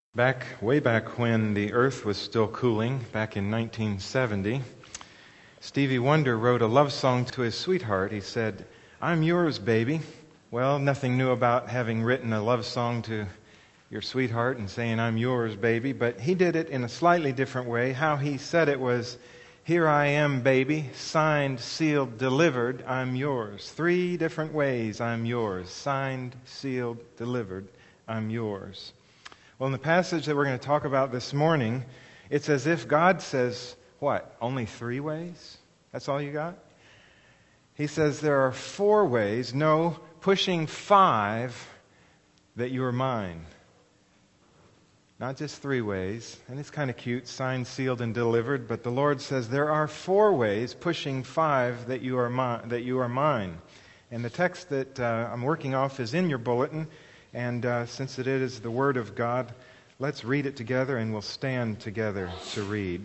Way back when the earth was still cooling, back in 1970, Stevie Wonder wrote a love song to his sweetheart. He said, "I'm yours, baby." Well, nothing new about having written a love song to your sweetheart and saying, "I'm yours, baby," but he did it in a slightly different way. How he said it was, "Here I am, baby, signed, sealed, delivered, I'm yours." 3 different ways, I'm yours. Signed, sealed, delivered, I'm yours. Well, in the passage that we're going to talk about this morning, it's as if God says, what, only 3 ways? That's all you got? He says there are 4 ways, no, pushing 5, that you are mine. Not just 3 ways, and it's kind of cute, signed, sealed, and delivered, but the Lord says there are 4 ways, pushing 5, that you are mine. And the text that I'm working off is in your bulletin. And since it is the Word of God, let's read it together and we'll stand together to read.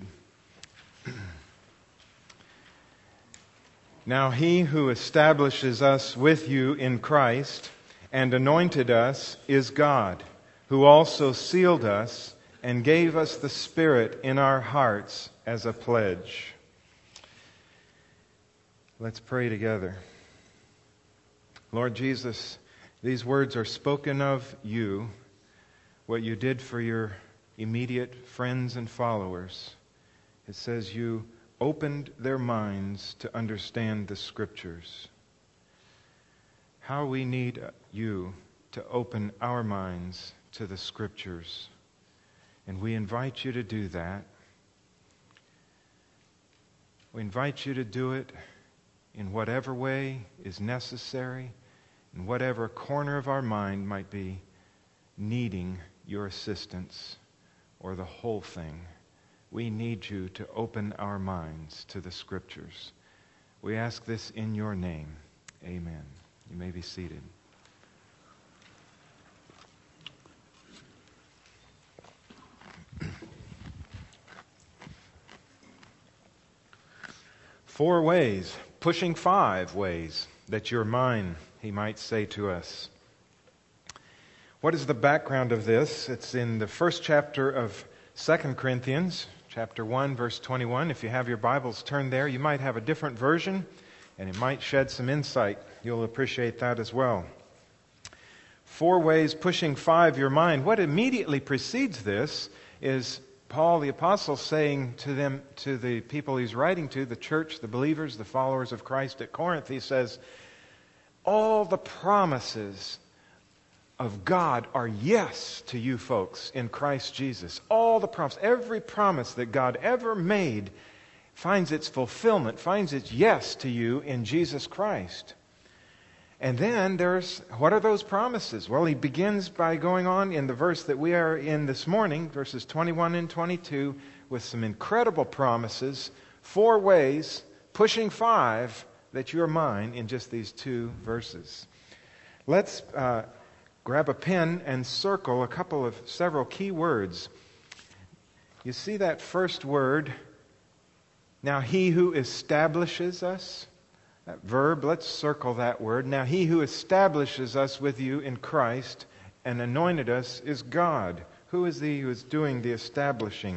Now he who establishes us with you in Christ and anointed us is God, who also sealed us and gave us the Spirit in our hearts as a pledge. Let's pray together. Lord Jesus, these words are spoken of you, what you did for your immediate friends and followers. It says you opened their minds to understand the Scriptures. How we need you to open our minds to the Scriptures. And we invite you to do that. We invite you to do it in whatever way is necessary, in whatever corner of our mind might be needing your assistance or the whole thing. We need you to open our minds to the Scriptures. We ask this in your name. Amen. You may be seated. Four ways, pushing 5 ways that you're mine, he might say to us. What is the background of this? It's in the first chapter of 2 Corinthians, chapter 1, verse 21. If you have your Bibles turned there, you might have a different version, and it might shed some insight. You'll appreciate that as well. 4 ways, pushing 5 your mind. What immediately precedes this is Paul the Apostle saying to them, to the people he's writing to, the church, the believers, the followers of Christ at Corinth, he says, all the promises of God are yes to you folks in Christ Jesus. All the promises, every promise that God ever made finds its fulfillment, finds its yes to you in Jesus Christ. And then what are those promises? Well, he begins by going on in the verse that we are in this morning, verses 21 and 22, with some incredible promises, 4 ways, pushing 5, that you're mine in just these 2 verses. Let's grab a pen and circle several key words. You see that first word, now he who establishes us, that verb, let's circle that word. Now he who establishes us with you in Christ and anointed us is God. Who is he who is doing the establishing?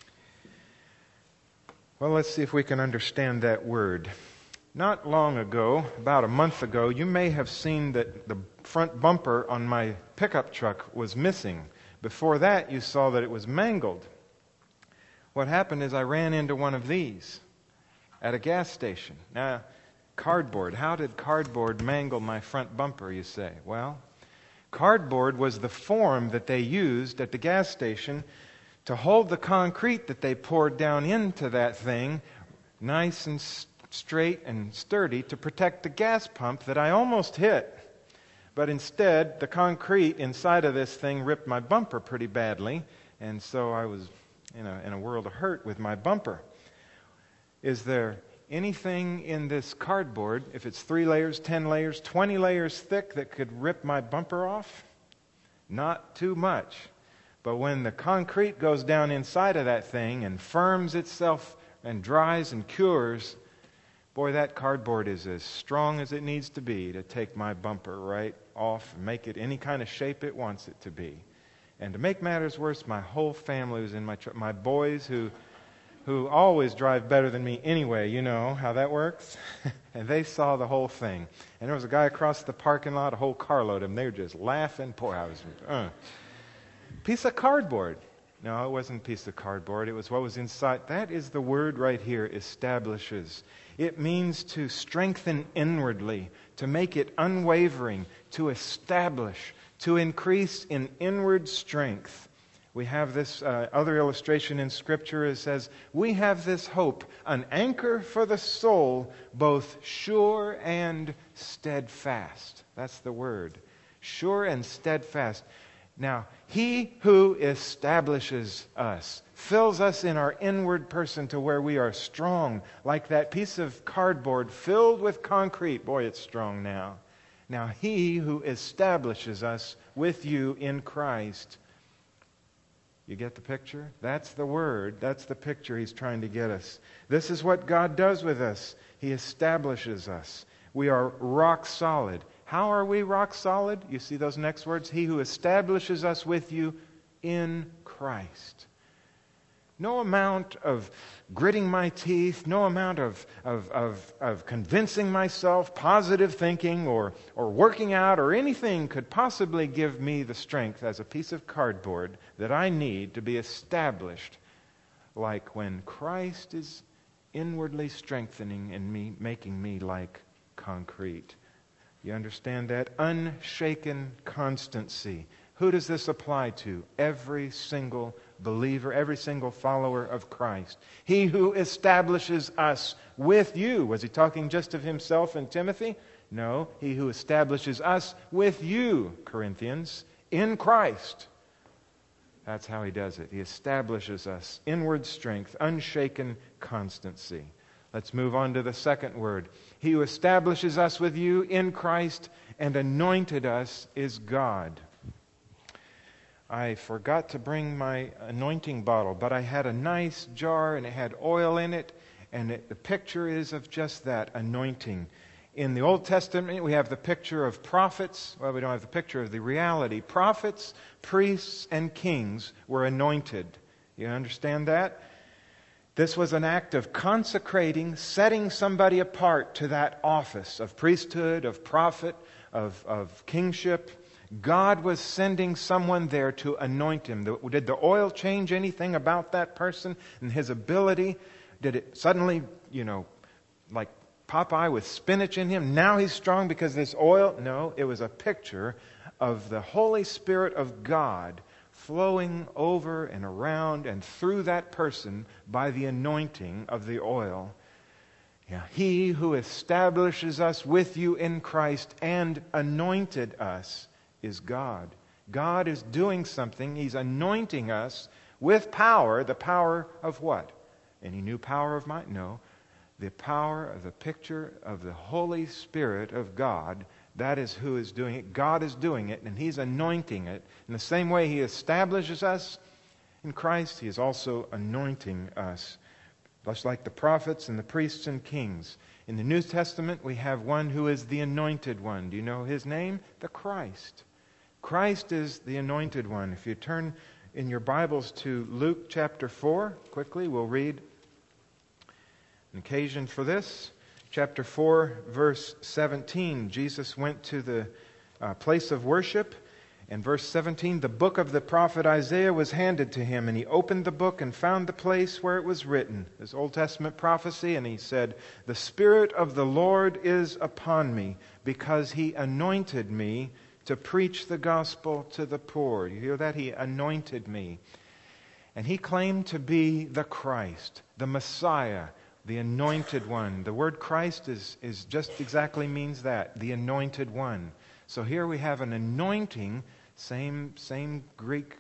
Well, let's see if we can understand that word. Not long ago, about a month ago, you may have seen that the front bumper on my pickup truck was missing. Before that, you saw that it was mangled. What happened is I ran into one of these at a gas station. Now, cardboard. How did cardboard mangle my front bumper, you say? Well, cardboard was the form that they used at the gas station to hold the concrete that they poured down into that thing nice and straight and sturdy to protect the gas pump that I almost hit. But instead, the concrete inside of this thing ripped my bumper pretty badly, and so I was in a world of hurt with my bumper. Is there anything in this cardboard, if it's 3 layers, 10 layers, 20 layers thick, that could rip my bumper off? Not too much. But when the concrete goes down inside of that thing and firms itself and dries and cures, boy, that cardboard is as strong as it needs to be to take my bumper right off and make it any kind of shape it wants it to be. And to make matters worse, my whole family was in my truck. My boys who always drive better than me anyway, you know how that works. And they saw the whole thing. And there was a guy across the parking lot, a whole carload of them. They were just laughing. Poor, I was, piece of cardboard. No, it wasn't a piece of cardboard. It was what was inside. That is the word right here, establishes. It means to strengthen inwardly, to make it unwavering, to establish, to increase in inward strength. We have this other illustration in Scripture. It says, we have this hope, an anchor for the soul, both sure and steadfast. That's the word. Sure and steadfast. Now, He who establishes us, fills us in our inward person to where we are strong, like that piece of cardboard filled with concrete. Boy, it's strong now. Now, He who establishes us with you in Christ. You get the picture? That's the word. That's the picture He's trying to get us. This is what God does with us. He establishes us. We are rock solid. How are we rock solid? You see those next words? He who establishes us with you in Christ. No amount of gritting my teeth, no amount of convincing myself, positive thinking, or working out, or anything could possibly give me the strength as a piece of cardboard that I need to be established, like when Christ is inwardly strengthening in me, making me like concrete. You understand that? Unshaken constancy. Who does this apply to? Every single believer, every single follower of Christ. He who establishes us with you. Was he talking just of himself and Timothy? No, he who establishes us with you, Corinthians, in Christ. That's how he does it. He establishes us. Inward strength, unshaken constancy. Let's move on to the second word. He who establishes us with you in Christ and anointed us is God. I forgot to bring my anointing bottle, but I had a nice jar and it had oil in it, and the picture is of just that, anointing. In the Old Testament, we have the picture of prophets. Well, we don't have the picture of the reality. Prophets, priests, and kings were anointed. You understand that? This was an act of consecrating, setting somebody apart to that office of priesthood, of prophet, of kingship. God was sending someone there to anoint him. Did the oil change anything about that person and his ability? Did it suddenly, like Popeye with spinach in him? Now he's strong because of this oil? No, it was a picture of the Holy Spirit of God flowing over and around and through that person by the anointing of the oil. Yeah. He who establishes us with you in Christ and anointed us is God. God is doing something. He's anointing us with power. The power of what? Any new power of mine? No. The power of the picture of the Holy Spirit of God. That is who is doing it. God is doing it, and He's anointing it. In the same way He establishes us in Christ, He is also anointing us. Just like the prophets and the priests and kings. In the New Testament, we have one who is the anointed one. Do you know His name? The Christ. Christ is the anointed one. If you turn in your Bibles to Luke chapter 4, quickly, we'll read an occasion for this. Chapter 4, verse 17, Jesus went to the place of worship. And verse 17, the book of the prophet Isaiah was handed to him, and he opened the book and found the place where it was written, this Old Testament prophecy, and he said, the Spirit of the Lord is upon me, because He anointed me to preach the gospel to the poor. You hear that? He anointed me. And He claimed to be the Christ, the Messiah, the anointed one. The word Christ is just exactly means that, the anointed one. So here we have an anointing, same Greek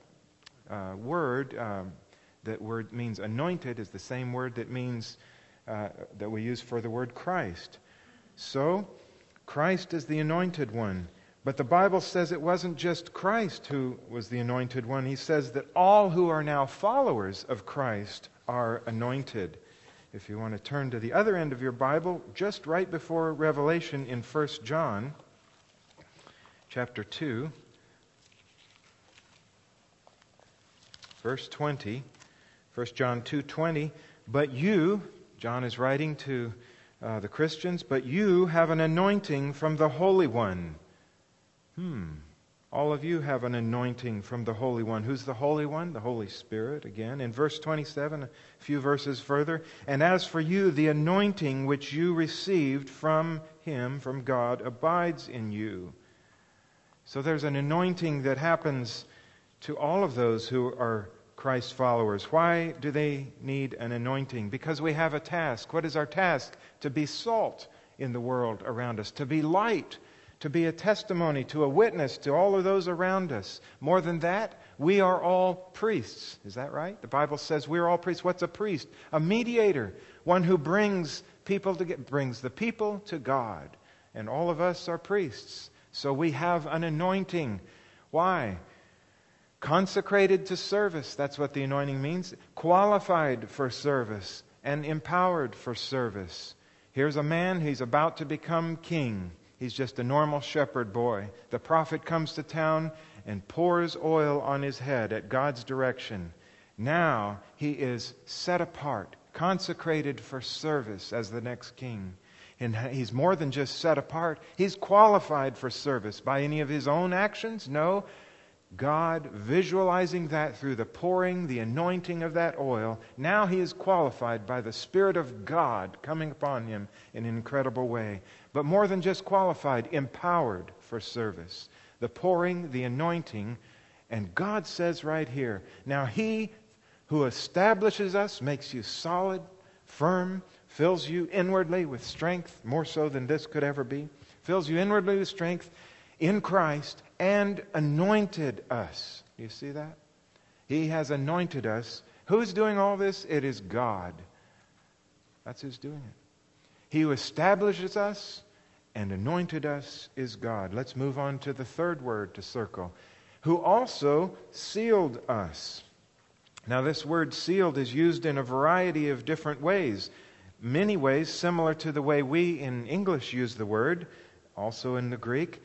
word. That word means anointed is the same word that means that we use for the word Christ. So Christ is the anointed one. But the Bible says it wasn't just Christ who was the anointed one. He says that all who are now followers of Christ are anointed. If you want to turn to the other end of your Bible, just right before Revelation in 1 John chapter 2. verse 20, 1 John 2:20, but you, John is writing to the Christians, but you have an anointing from the Holy One. All of you have an anointing from the Holy One. Who's the Holy One? The Holy Spirit, again. In verse 27, a few verses further, and as for you, the anointing which you received from Him, from God, abides in you. So there's an anointing that happens to all of those who are Christ followers. Why do they need an anointing? Because we have a task. What is our task? To be salt in the world around us, to be light, to be a testimony, to a witness to all of those around us. More than that, we are all priests. Is that right? The Bible says we're all priests. What's a priest? A mediator, one who brings the people to God. And all of us are priests. So we have an anointing. Why? Consecrated to service. That's what the anointing means. Qualified for service and empowered for service. Here's a man, he's about to become king. He's just a normal shepherd boy. The prophet comes to town and pours oil on his head at God's direction. Now he is set apart, consecrated for service as the next king. And he's more than just set apart. He's qualified for service by any of his own actions? No. God visualizing that through the pouring, the anointing of that oil. Now he is qualified by the Spirit of God coming upon him in an incredible way. But more than just qualified, empowered for service. The pouring, the anointing, and God says right here, now He who establishes us, makes you solid, firm, fills you inwardly with strength, more so than this could ever be, fills you inwardly with strength in Christ and anointed us. You see that? He has anointed us. Who's doing all this? It is God. That's who's doing it. He who establishes us and anointed us is God. Let's move on to the third word to circle. Who also sealed us. Now this word sealed is used in a variety of different ways. Many ways similar to the way we in English use the word, also in the Greek.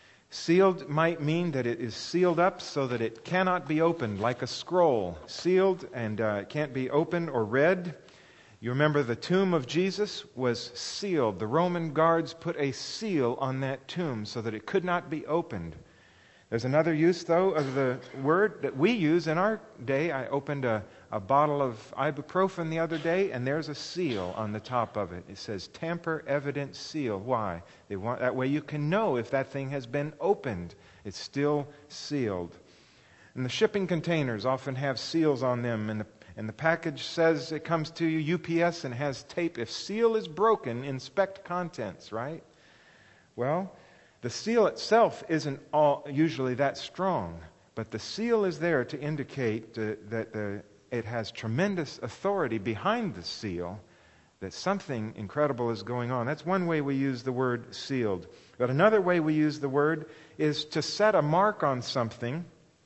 Sealed might mean that it is sealed up so that it cannot be opened, like a scroll. Sealed and it can't be opened or read. You remember the tomb of Jesus was sealed. The Roman guards put a seal on that tomb so that it could not be opened. There's another use, though, of the word that we use in our day. I opened a bottle of ibuprofen the other day, and there's a seal on the top of it. It says, tamper evident seal. Why? That way you can know if that thing has been opened. It's still sealed. And the shipping containers often have seals on them, and the package says it comes to you, UPS, and has tape. If seal is broken, inspect contents, right? Well, the seal itself isn't usually that strong, but the seal is there to indicate that it has tremendous authority behind the seal, that something incredible is going on. That's one way we use the word sealed. But another way we use the word is to set a mark on something.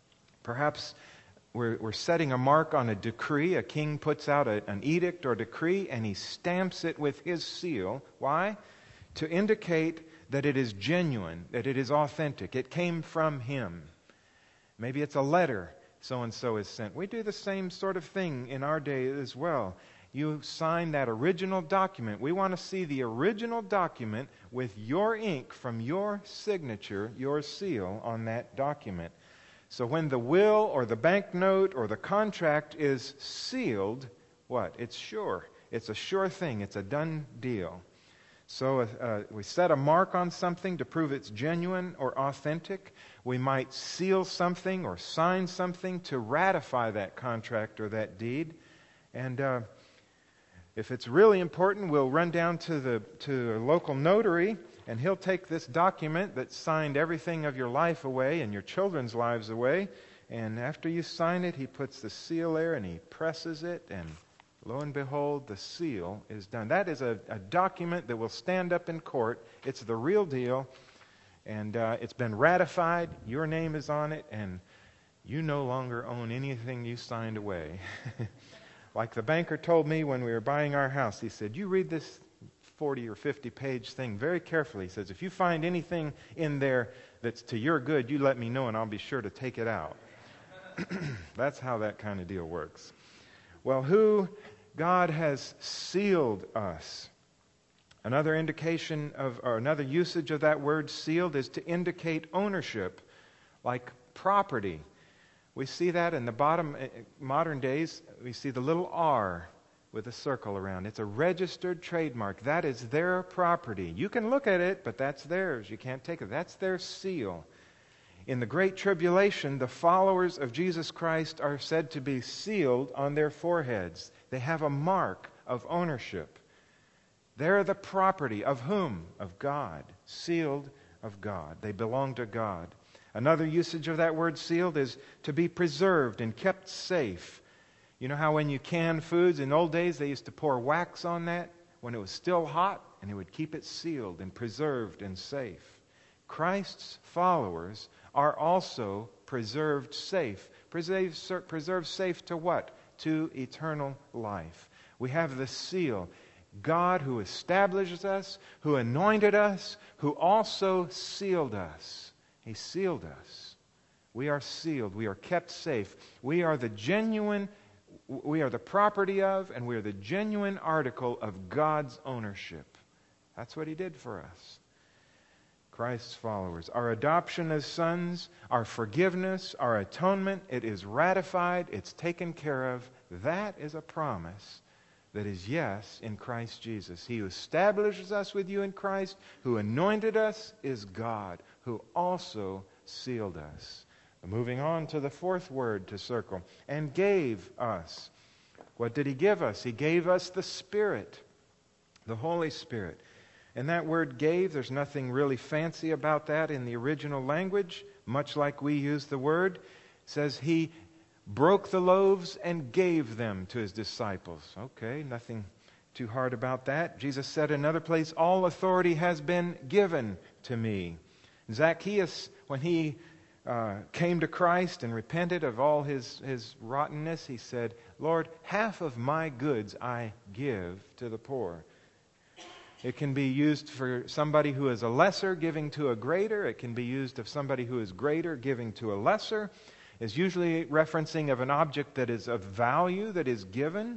Perhaps we're setting a mark on a decree. A king puts out an edict or decree, and he stamps it with his seal. Why? To indicate that it is genuine, that it is authentic. It came from him. Maybe it's a letter so-and-so is sent. We do the same sort of thing in our day as well. You sign that original document. We want to see the original document with your ink from your signature, your seal on that document. So when the will or the banknote or the contract is sealed, what? It's sure. It's a sure thing. It's a done deal. So we set a mark on something to prove it's genuine or authentic. We might seal something or sign something to ratify that contract or that deed. And if it's really important, we'll run down to a local notary, and he'll take this document that signed everything of your life away and your children's lives away. And after you sign it, he puts the seal there and he presses it, and lo and behold, the seal is done. That is a document that will stand up in court. It's the real deal, and it's been ratified. Your name is on it, and you no longer own anything you signed away. Like the banker told me when we were buying our house, he said, you read this 40 or 50 page thing very carefully. He says, if you find anything in there that's to your good, you let me know and I'll be sure to take it out. That's how that kind of deal works. Well, who God has sealed us. Another indication of, or another usage of that word sealed is to indicate ownership, like property. We see that in the bottom, modern days, we see the little R with a circle around. It's a registered trademark. That is their property. You can look at it, but that's theirs. You can't take it. That's their seal. In the Great Tribulation, the followers of Jesus Christ are said to be sealed on their foreheads. They have a mark of ownership. They're the property of whom? Of God. Sealed of God. They belong to God. Another usage of that word sealed is to be preserved and kept safe. You know how when you can foods, in old days they used to pour wax on that when it was still hot, and it would keep it sealed and preserved and safe. Christ's followers are also preserved safe. Preserved safe to what? To eternal life. We have the seal. God who establishes us, who anointed us, who also sealed us. He sealed us. We are sealed. We are kept safe. We are the property of, and we are the genuine article of God's ownership. That's what He did for us. Christ's followers. Our adoption as sons, our forgiveness, our atonement, it is ratified, it's taken care of. That is a promise that is yes in Christ Jesus. He who establishes us with you in Christ, who anointed us, is God, who also sealed us. Moving on to the fourth word to circle. And gave us. What did He give us? He gave us the Spirit, the Holy Spirit. And that word gave, there's nothing really fancy about that in the original language, much like we use the word. It says He broke the loaves and gave them to His disciples. Okay, nothing too hard about that. Jesus said in another place, all authority has been given to me. Zacchaeus, when he came to Christ and repented of all his rottenness, he said, Lord, half of my goods I give to the poor. It can be used for somebody who is a lesser giving to a greater. It can be used of somebody who is greater giving to a lesser. It's usually referencing of an object that is of value, that is given.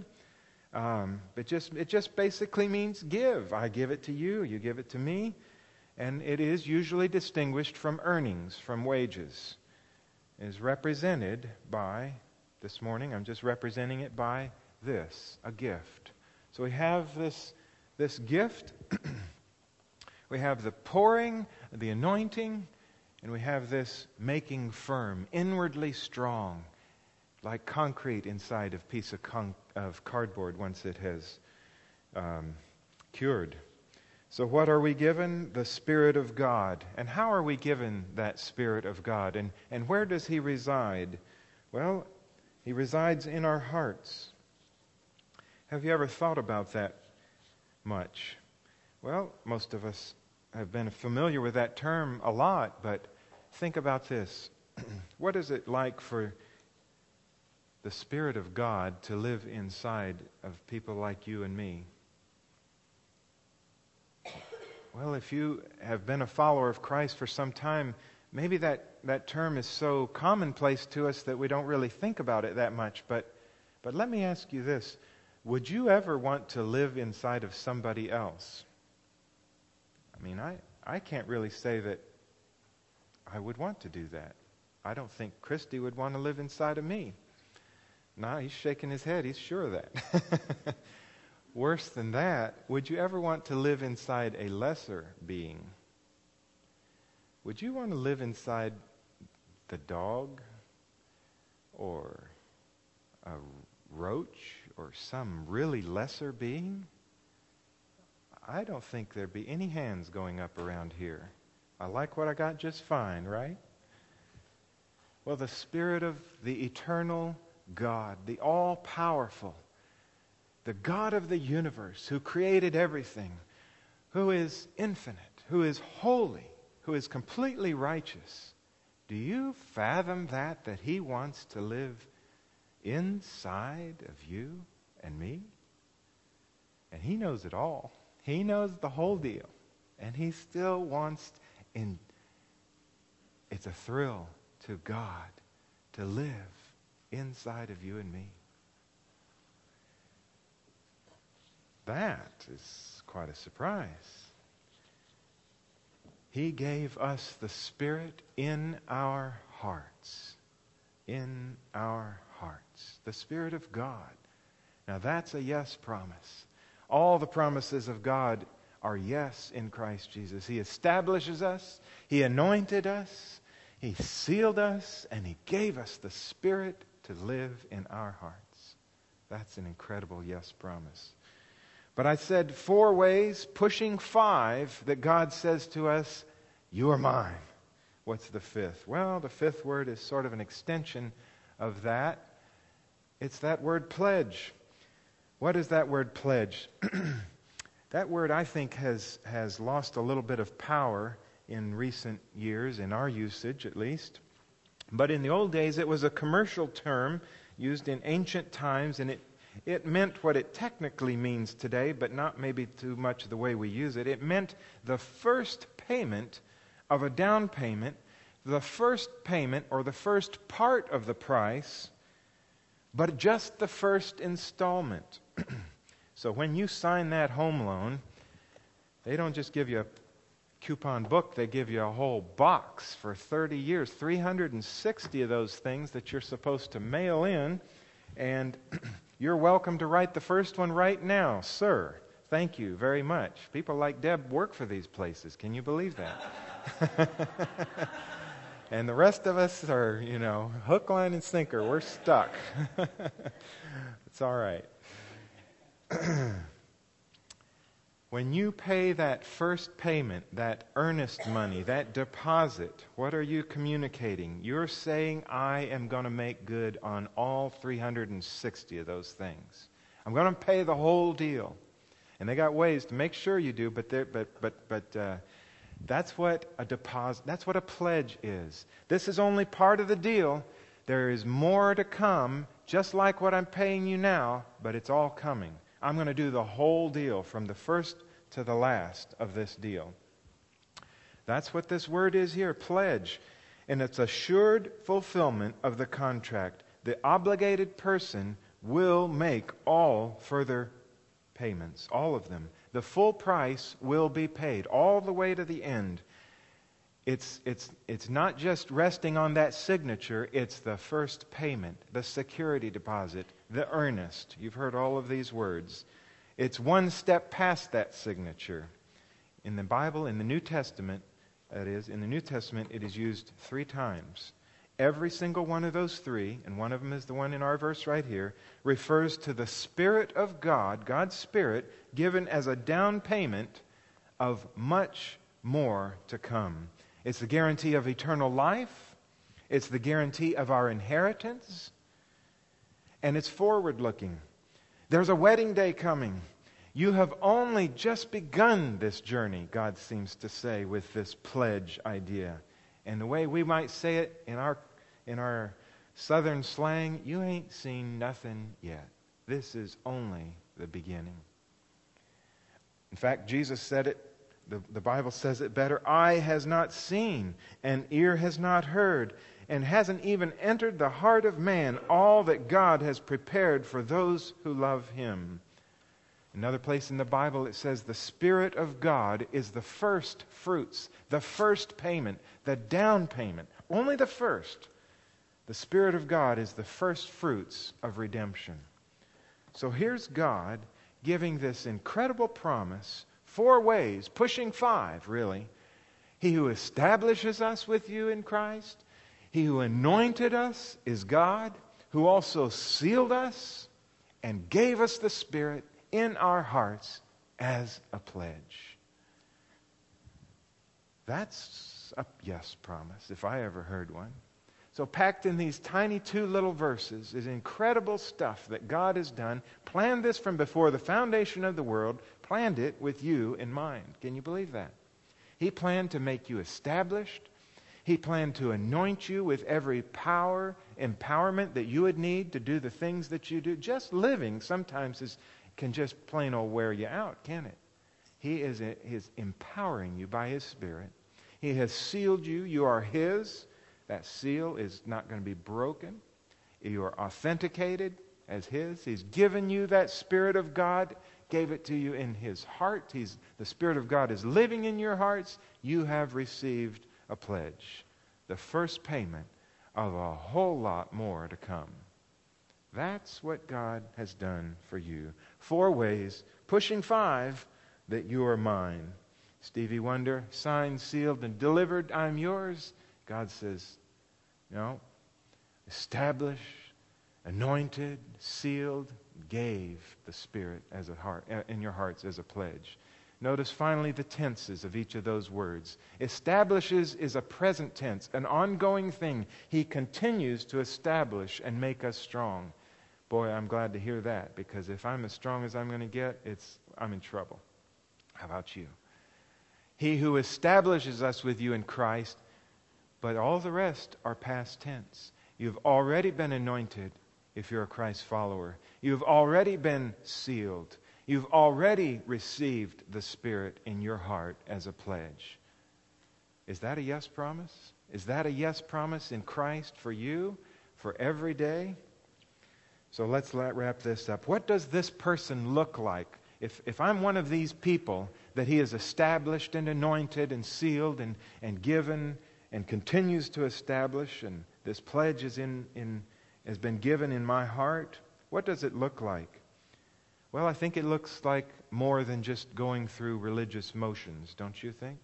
It just basically means give. I give it to you, you give it to me. And it is usually distinguished from earnings, from wages. It is represented by, this morning I'm just representing it by this, a gift. So we have this gift, we have the pouring, the anointing, and we have this making firm, inwardly strong, like concrete inside a piece of cardboard once it has cured. So what are we given? The Spirit of God. And how are we given that Spirit of God? And where does He reside? Well, He resides in our hearts. Have you ever thought about that much? Well, most of us have been familiar with that term a lot, but think about this. What is it like for the Spirit of God to live inside of people like you and me? Well, if you have been a follower of Christ for some time, maybe that term is so commonplace to us that we don't really think about it that much. But let me ask you this. Would you ever want to live inside of somebody else? I mean, I can't really say that I would want to do that. I don't think Christy would want to live inside of me. No, he's shaking his head. He's sure of that. Worse than that, would you ever want to live inside a lesser being? Would you want to live inside the dog or a roach or some really lesser being? I don't think there'd be any hands going up around here. I like what I got just fine, right? Well, the Spirit of the eternal God, the all-powerful, the God of the universe who created everything, who is infinite, who is holy, who is completely righteous. Do you fathom that He wants to live inside of you and me? And He knows it all. He knows the whole deal. And He still wants, it's a thrill to God to live inside of you and me. That is quite a surprise. He gave us the Spirit in our hearts. In our hearts. The Spirit of God. Now that's a yes promise. All the promises of God are yes in Christ Jesus. He establishes us. He anointed us. He sealed us. And He gave us the Spirit to live in our hearts. That's an incredible yes promise. But I said 4 ways, pushing 5, that God says to us, you are mine. What's the 5th? Well, the 5th word is sort of an extension of that. It's that word pledge. What is that word pledge? That word, I think, has lost a little bit of power in recent years, in our usage at least. But in the old days, it was a commercial term used in ancient times, and it meant what it technically means today, but not maybe too much the way we use it. It meant the first payment of a down payment, the first payment or the first part of the price, but just the first installment. So when you sign that home loan, they don't just give you a coupon book, they give you a whole box for 30 years, 360 of those things that you're supposed to mail in, and you're welcome to write the first one right now, sir. Thank you very much. People like Deb work for these places. Can you believe that? And the rest of us are, hook, line, and sinker. We're stuck. It's all right. When you pay that first payment, that earnest money, that deposit, what are you communicating? You're saying, I am going to make good on all 360 of those things. I'm going to pay the whole deal. And they got ways to make sure you do, but that's what a deposit, that's what a pledge is. This is only part of the deal. There is more to come, just like what I'm paying you now, but it's all coming. I'm going to do the whole deal from the first to the last of this deal. That's what this word is here, pledge. And it's assured fulfillment of the contract. The obligated person will make all further payments, all of them. The full price will be paid all the way to the end. It's not just resting on that signature, it's the first payment, the security deposit, the earnest. You've heard all of these words. It's one step past that signature. In the Bible, in the New Testament, that is, in the New Testament, it is used 3 times. Every single one of those 3, and one of them is the one in our verse right here, refers to the Spirit of God, God's Spirit, given as a down payment of much more to come. It's the guarantee of eternal life. It's the guarantee of our inheritance. And it's forward-looking. There's a wedding day coming. You have only just begun this journey, God seems to say, with this pledge idea. And the way we might say it in our southern slang, you ain't seen nothing yet. This is only the beginning. In fact, Jesus said it, the Bible says it better, eye has not seen, and ear has not heard, and hasn't even entered the heart of man all that God has prepared for those who love Him. Another place in the Bible it says the Spirit of God is the first fruits, the first payment, the down payment, only the first. The Spirit of God is the first fruits of redemption. So here's God giving this incredible promise 4 ways, pushing 5 really. He who establishes us with you in Christ, He who anointed us is God, who also sealed us and gave us the Spirit in our hearts as a pledge. That's a yes promise, if I ever heard one. So packed in these tiny 2 little verses is incredible stuff that God has done. Planned this from before the foundation of the world. Planned it with you in mind. Can you believe that? He planned to make you established. He planned to anoint you with every power, empowerment that you would need to do the things that you do. Just living sometimes can just plain old wear you out, can it? He is empowering you by His Spirit. He has sealed you. You are His. That seal is not going to be broken. You are authenticated as His. He's given you that Spirit of God, gave it to you in His heart. The Spirit of God is living in your hearts. You have received a pledge, the first payment of a whole lot more to come. That's what God has done for you. 4 ways, pushing 5, that you are mine. Stevie Wonder, signed, sealed, and delivered, I'm yours. God says, no, established, anointed, sealed, gave the Spirit as in your hearts as a pledge. Notice finally the tenses of each of those words. Establishes is a present tense, an ongoing thing. He continues to establish and make us strong. Boy, I'm glad to hear that, because if I'm as strong as I'm going to get, I'm in trouble. How about you? He who establishes us with you in Christ, but all the rest are past tense. You've already been anointed if you're a Christ follower. You've already been sealed. You've already received the Spirit in your heart as a pledge. Is that a yes promise? Is that a yes promise in Christ for you, for every day? So let's wrap this up. What does this person look like? If I'm one of these people that He has established and anointed and sealed and given and continues to establish, and this pledge has been given in my heart, what does it look like? Well, I think it looks like more than just going through religious motions, don't you think?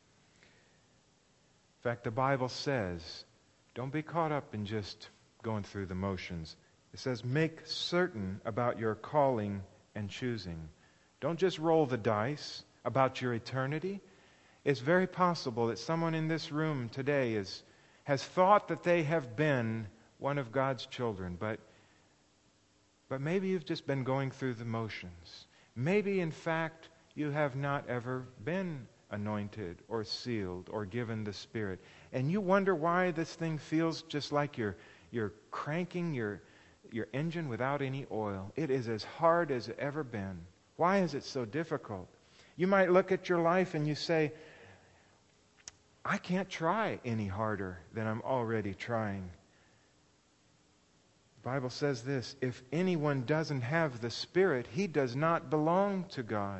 In fact, the Bible says, don't be caught up in just going through the motions. It says, make certain about your calling and choosing. Don't just roll the dice about your eternity. It's very possible that someone in this room today has thought that they have been one of God's children, but maybe you've just been going through the motions. Maybe, in fact, you have not ever been anointed or sealed or given the Spirit. And you wonder why this thing feels just like you're cranking your engine without any oil. It is as hard as it's ever been. Why is it so difficult? You might look at your life and you say, I can't try any harder than I'm already trying. The Bible says this, if anyone doesn't have the Spirit, he does not belong to God.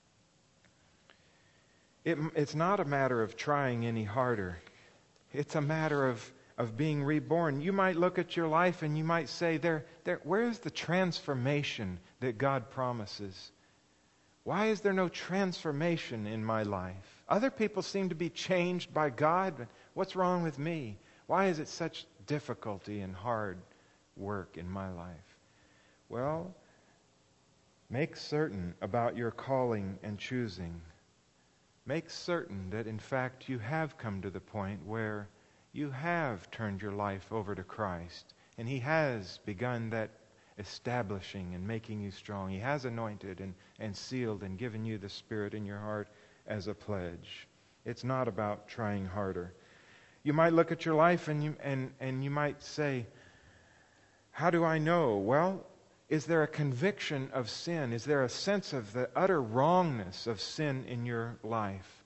It's not a matter of trying any harder. It's a matter of being reborn. You might look at your life and you might say, where's the transformation that God promises? Why is there no transformation in my life? Other people seem to be changed by God, but what's wrong with me? Why is it such difficulty and hard work in my life? Well, make certain about your calling and choosing. Make certain that in fact you have come to the point where you have turned your life over to Christ, and He has begun that establishing and making you strong. He has anointed and sealed and given you the Spirit in your heart as a pledge. It's not about trying harder. You might look at your life and you might say, how do I know? Well, is there a conviction of sin? Is there a sense of the utter wrongness of sin in your life?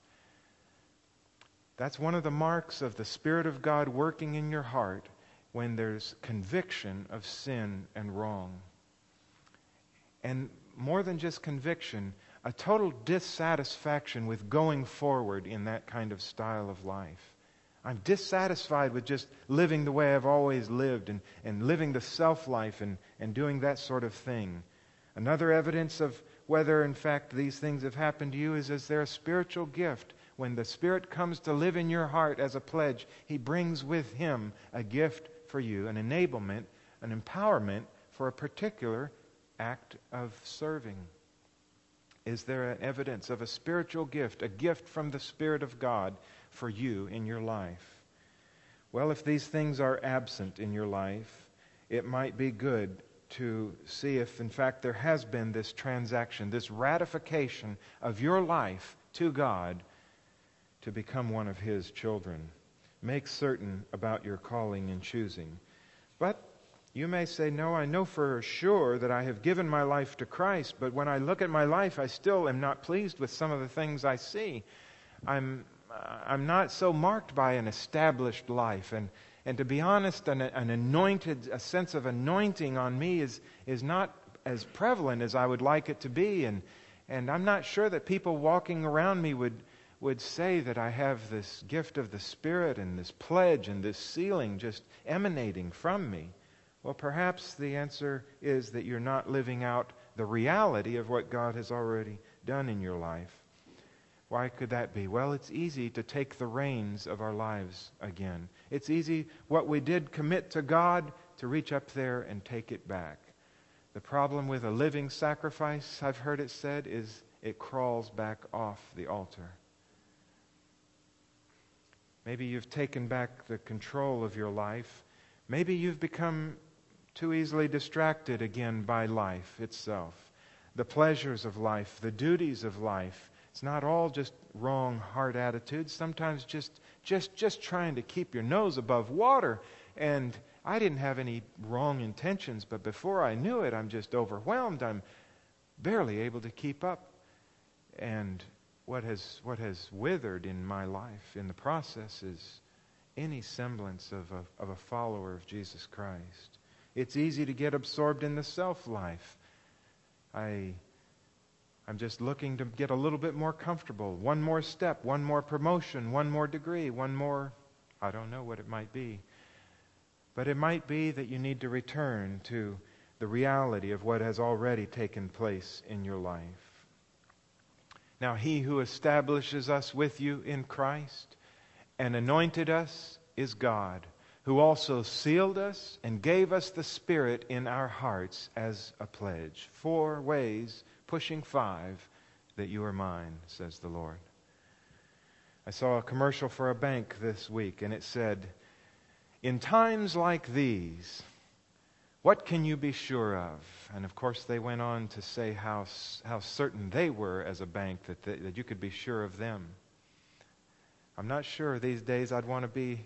That's one of the marks of the Spirit of God working in your heart, when there's conviction of sin and wrong. And more than just conviction, a total dissatisfaction with going forward in that kind of style of life. I'm dissatisfied with just living the way I've always lived and living the self-life and doing that sort of thing. Another evidence of whether in fact these things have happened to you is there a spiritual gift? When the Spirit comes to live in your heart as a pledge, He brings with Him a gift for you, an enablement, an empowerment for a particular act of serving. Is there an evidence of a spiritual gift, a gift from the Spirit of God for you in your life? Well, if these things are absent in your life, it might be good to see if in fact there has been this transaction, this ratification of your life to God to become one of His children. Make certain about your calling and choosing. But you may say, no, I know for sure that I have given my life to Christ, but when I look at my life, I still am not pleased with some of the things I see. I'm not so marked by an established life, And to be honest, a sense of anointing on me is not as prevalent as I would like it to be. And I'm not sure that people walking around me would say that I have this gift of the Spirit and this pledge and this sealing just emanating from me. Well, perhaps the answer is that you're not living out the reality of what God has already done in your life. Why could that be? Well, it's easy to take the reins of our lives again. It's easy, what we did commit to God, to reach up there and take it back. The problem with a living sacrifice, I've heard it said, is it crawls back off the altar. Maybe you've taken back the control of your life. Maybe you've become too easily distracted again by life itself. The pleasures of life, the duties of life. It's not all just wrong heart attitudes. Sometimes just trying to keep your nose above water. And I didn't have any wrong intentions, but before I knew it, I'm just overwhelmed. I'm barely able to keep up. And what has withered in my life in the process is any semblance of a follower of Jesus Christ. It's easy to get absorbed in the self-life. I'm just looking to get a little bit more comfortable. One more step, one more promotion, one more degree, one more, I don't know what it might be. But it might be that you need to return to the reality of what has already taken place in your life. Now, He who establishes us with you in Christ and anointed us is God, who also sealed us and gave us the Spirit in our hearts as a pledge. 4 ways, pushing 5, that you are mine, says the Lord. I saw a commercial for a bank this week, and it said, "In times like these, what can you be sure of?" And of course they went on to say how certain they were as a bank that you could be sure of them. I'm not sure these days I'd want to be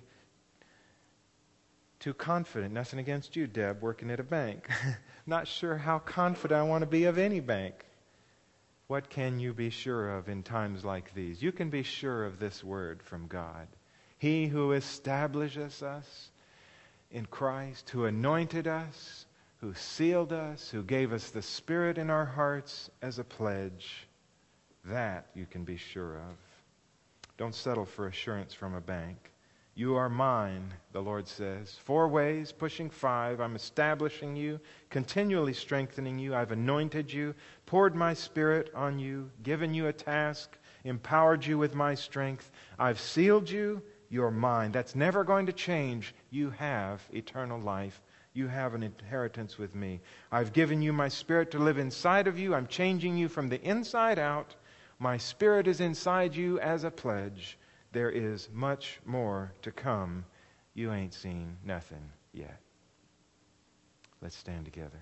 too confident. Nothing against you, Deb, working at a bank. Not sure how confident I want to be of any bank. What can you be sure of in times like these? You can be sure of this word from God. He who establishes us in Christ, who anointed us, who sealed us, who gave us the Spirit in our hearts as a pledge, that you can be sure of. Don't settle for assurance from a bank. You are mine, the Lord says. 4 ways, pushing 5. I'm establishing you, continually strengthening you. I've anointed you, poured my Spirit on you, given you a task, empowered you with my strength. I've sealed you. You're mine. That's never going to change. You have eternal life. You have an inheritance with me. I've given you my Spirit to live inside of you. I'm changing you from the inside out. My Spirit is inside you as a pledge. There is much more to come. You ain't seen nothing yet. Let's stand together.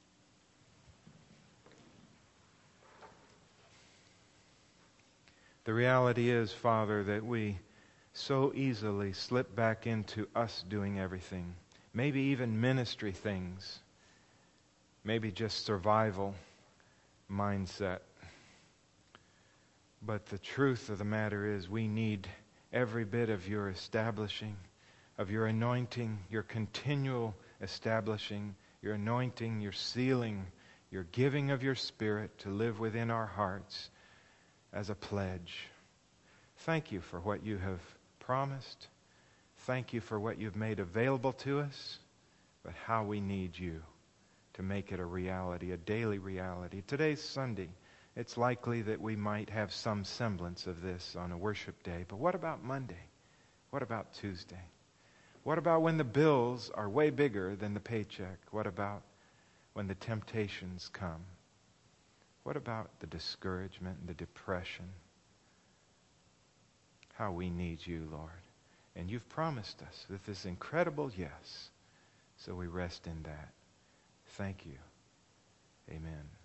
The reality is, Father, that we so easily slip back into us doing everything. Maybe even ministry things. Maybe just survival mindset. But the truth of the matter is we need every bit of your establishing, of your anointing, your continual establishing, your anointing, your sealing, your giving of your Spirit to live within our hearts as a pledge. Thank you for what you have promised. Thank you for what you've made available to us, but how we need you to make it a reality, a daily reality. Today's Sunday. It's likely that we might have some semblance of this on a worship day. But what about Monday? What about Tuesday? What about when the bills are way bigger than the paycheck? What about when the temptations come? What about the discouragement and the depression? How we need you, Lord. And you've promised us with this incredible yes. So we rest in that. Thank you. Amen.